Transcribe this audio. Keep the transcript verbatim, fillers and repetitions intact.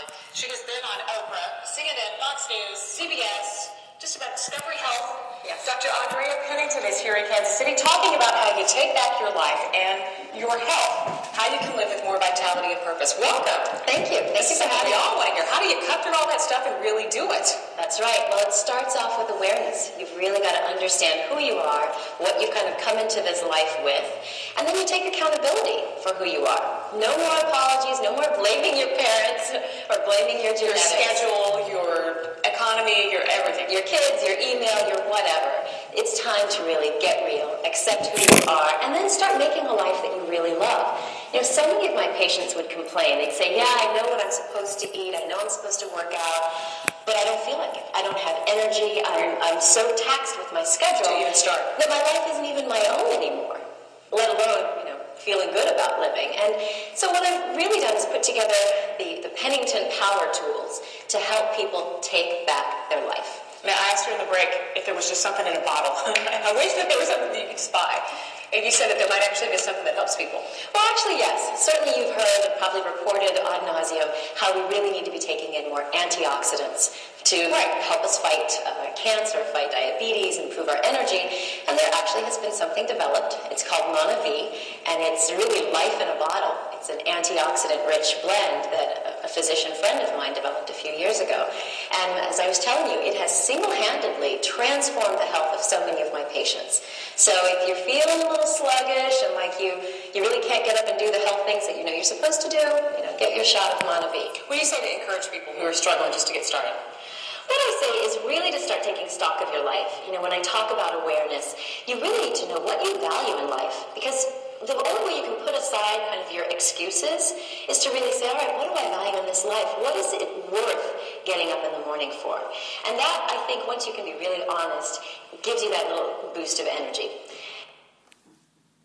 actually. She has been on Oprah, C N N, Fox News, C B S, just about Discovery Health. Yes. Doctor Andrea Pennington is here in Kansas City talking about how you take back your life and your health, how you can live with more vitality and purpose. Welcome. Thank you. Thank this you is for something we having all me. want to hear. How do you cut through all that stuff and really do it? That's right. Well, it starts off with awareness. You've really got to understand who you are, what you've kind of come into this life with, and then you take accountability for who you are. No more apologies, no more blaming your parents or blaming your Your genetics. schedule, your economy, your everything. Your kids, your email, your whatever. It's time to really get real, accept who you are, and then start making a life that you really love. You know, so many of my patients would complain. They'd say, yeah, I know what I'm supposed to eat. I know I'm supposed to work out, but I don't feel like it. I don't have energy. I'm, I'm so taxed with my schedule To even start. that my life isn't even my own anymore, let alone, you know, feeling good about living. And so what I've really done is put together the, the Pennington Power Tools to help people take back their life. Now, I asked her in the break if there was just something in a bottle. I wish that there was something that you could spy. And you said that there might actually be something that helps people. Well, actually, yes. Certainly you've heard and probably reported ad nauseum how we really need to be taking in more antioxidants to right. help us fight uh, cancer, fight diabetes, improve our energy. And there actually has been something developed. It's called MonaV, and it's really life in a bottle. It's an antioxidant-rich blend that a physician friend of mine developed a few years ago. And as I was telling you, it has single-handedly transformed the health of so many of my patients. So if you're feeling a little sluggish and like you, you really can't get up and do the health things that you know you're supposed to do, you know, get your shot of MonaV. What do you say to encourage people who are struggling just to get started? What I say is really to start taking stock of your life. You know, when I talk about awareness, you really need to know what you value in life, because the only way you can put aside kind of your excuses is to really say, all right, what do I value in this life? What is it worth getting up in the morning for? And that, I think, once you can be really honest, gives you that little boost of energy.